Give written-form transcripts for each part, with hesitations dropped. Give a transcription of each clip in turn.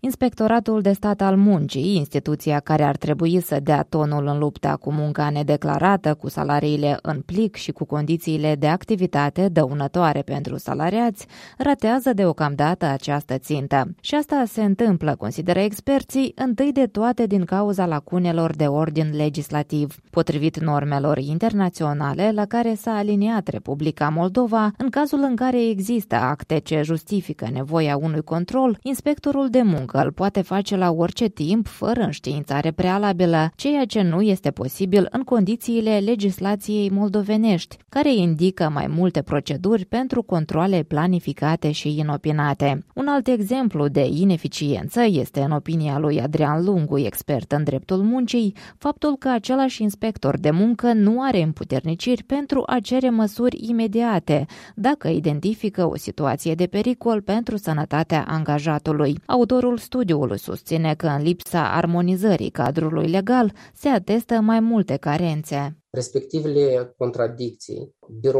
Inspectoratul de Stat al Muncii, instituția care ar trebui să dea tonul în lupta cu munca nedeclarată, cu salariile în plic și cu condițiile de activitate dăunătoare pentru salariați, ratează deocamdată această țintă. Și asta se întâmplă, consideră experții, întâi de toate din cauza lacunelor de ordin legislativ. Potrivit normelor internaționale la care s-a aliniat Republica Moldova, în cazul în care există acte ce justifică nevoia unui control, inspectorul de muncă îl poate face la orice timp, fără înștiințare prealabilă, ceea ce nu este posibil în condițiile legislației moldovenești, care indică mai multe proceduri pentru controale planificate și inopinate. Un alt exemplu de ineficiență este, în opinia lui Adrian Lungu, expert în dreptul muncii, faptul că același inspector de muncă nu are împuterniciri pentru a cere măsuri imediate, dacă identifică o situație de pericol pentru sănătatea angajatului. Autorul studiului susține că în lipsa armonizării cadrului legal se atestă mai multe carențe. Respectivele contradicții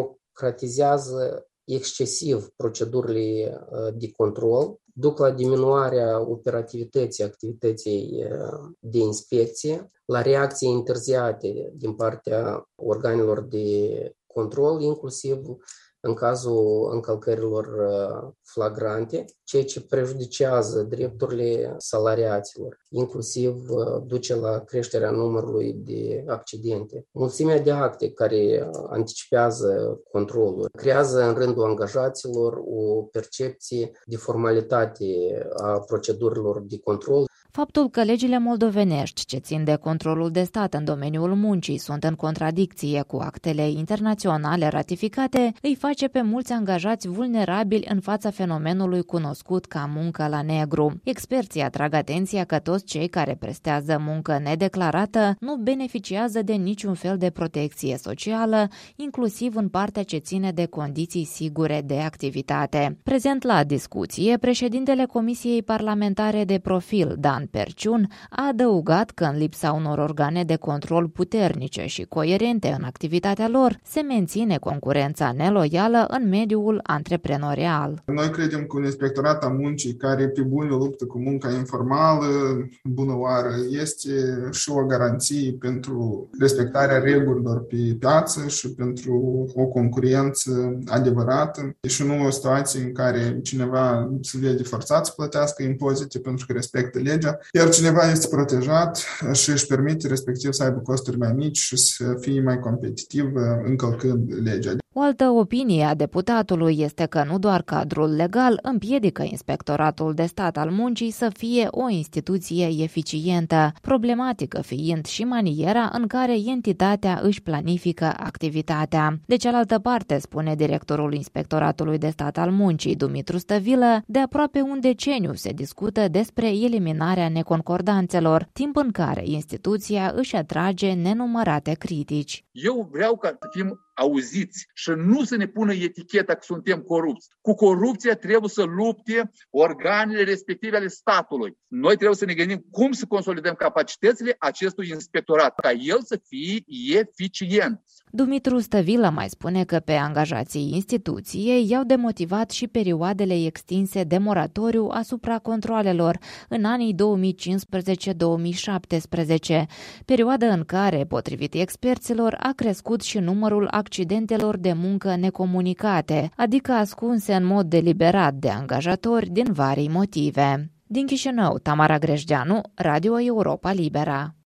birocratizează excesiv procedurile de control, duc la diminuarea operativității activității de inspecție, la reacții întârziate din partea organelor de control, inclusiv în cazul încălcărilor flagrante, ceea ce prejudicează drepturile salariaților, inclusiv duce la creșterea numărului de accidente. Mulțimea de acte care anticipează controlul creează în rândul angajaților o percepție de formalitate a procedurilor de control. Faptul că legile moldovenești ce țin de controlul de stat în domeniul muncii sunt în contradicție cu actele internaționale ratificate îi face pe mulți angajați vulnerabili în fața fenomenului cunoscut ca muncă la negru. Experții atrag atenția că toți cei care prestează muncă nedeclarată nu beneficiază de niciun fel de protecție socială, inclusiv în partea ce ține de condiții sigure de activitate. Prezent la discuție, președintele Comisiei Parlamentare de Profil, Dan Perciun, a adăugat că în lipsa unor organe de control puternice și coerente în activitatea lor, se menține concurența neloială în mediul antreprenorial. Noi credem că un inspectorat al muncii care pe bună luptă cu munca informală, bună oară, este și o garanție pentru respectarea regulilor pe piață și pentru o concurență adevărată și nu o situație în care cineva se vede forțat să plătească impozite pentru că respectă legea, iar cineva este protejat și își permite respectiv să aibă costuri mai mici și să fie mai competitiv încălcând legea. O altă opinie a deputatului este că nu doar cadrul legal împiedică Inspectoratul de Stat al Muncii să fie o instituție eficientă, problematică fiind și maniera în care entitatea își planifică activitatea. De cealaltă parte, spune directorul Inspectoratului de Stat al Muncii, Dumitru Stăvilă, de aproape un deceniu se discută despre eliminarea neconcordanțelor, timp în care instituția își atrage nenumărate critici. Eu vreau ca să fim auziți și nu să ne pună eticheta că suntem corupți. Cu corupția trebuie să lupte organele respective ale statului. Noi trebuie să ne gândim cum să consolidăm capacitățile acestui inspectorat, ca el să fie eficient. Dumitru Stăvilă mai spune că pe angajații instituției i-au demotivat și perioadele extinse de moratoriu asupra controalelor în anii 2015-2017, perioadă în care, potrivit experților, a crescut și numărul accidentelor de muncă necomunicate, adică ascunse în mod deliberat de angajatori din vari motive. Din Chișinău, Tamara Grejdeanu, Radio Europa Libera.